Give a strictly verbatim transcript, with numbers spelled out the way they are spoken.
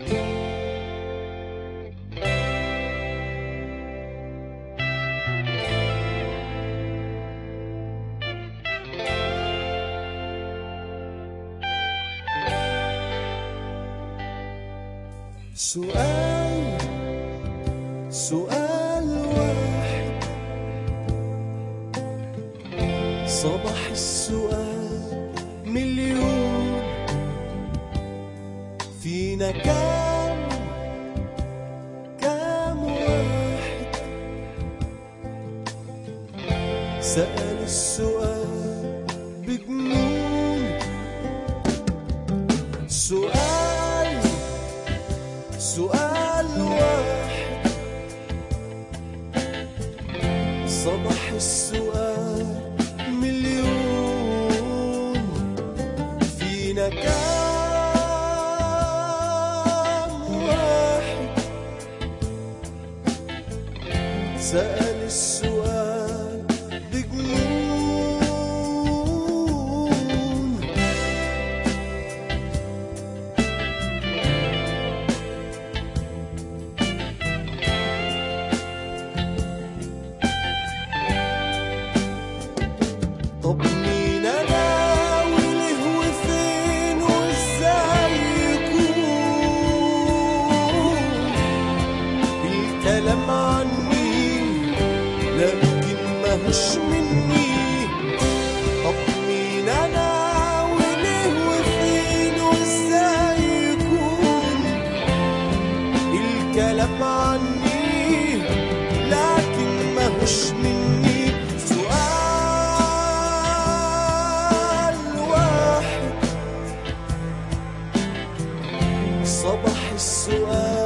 سؤال سؤال واحد صباح السؤال مليون. فينا كام كام واحد سأل السؤال بجنون؟ سؤال سؤال واحد صباح السؤال مليون. فينا كام واحد سأل السؤال بجنون؟ طب مين انا وليه وفين وازاي يكون الكلام عني لكن ماهوش مني؟ طب مين انا وليه وفين وازاي يكون الكلام عني لكن ماهوش مني؟ صباح السؤال